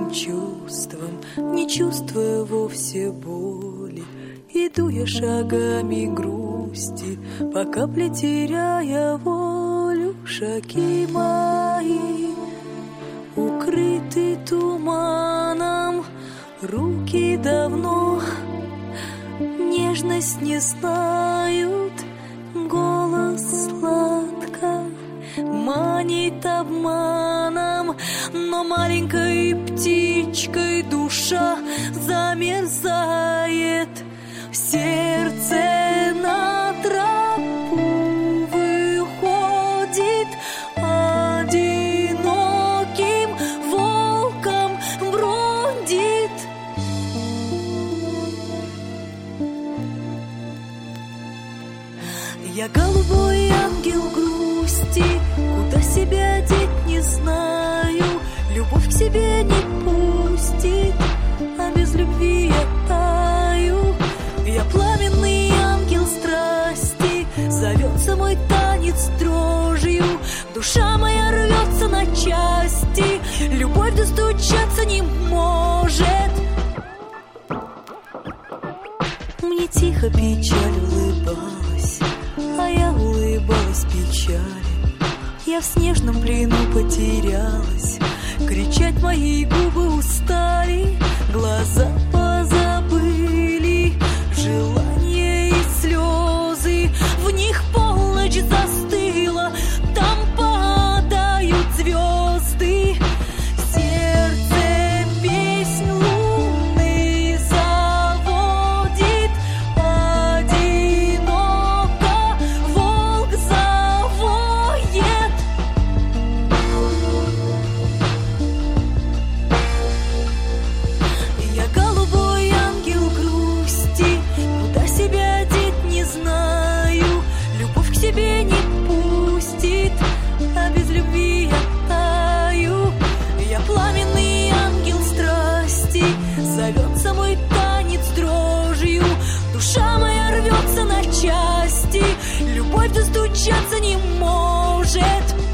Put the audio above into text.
чувствам, не чувствуя вовсе боли. Иду я шагами грусти, по капле теряя волю. Шаги мои укрыты туманом, руки давно нежность не знают. Голос сладко манит обманом, но маленькой птичкой душа замерзает. В сердце на тропу выходит, одиноким волком бродит. Я голубой ангел грусти, куда себя деть не знаю. Любовь к себе не пустит, а без любви я таю. Я пламенный ангел страсти, зовется мой танец дрожью. Душа моя рвется на части, любовь достучаться не может. Мне тихо печаль улыбалась, а я улыбалась печали. Я в снежном плену потерялась, кричать мои губы устали, глаза позабыли желания и слезы. В них полночь застыла, там падают звезды. Сердце песнь лунный заводит, одиноко волк завоет. Я голубой ангел грусти, куда себя деть не знаю. Любовь к себе не пустит, а без любви я таю. Я пламенный ангел страсти, зовется мой танец дрожью. Душа моя рвется на части, любовь достучаться не может.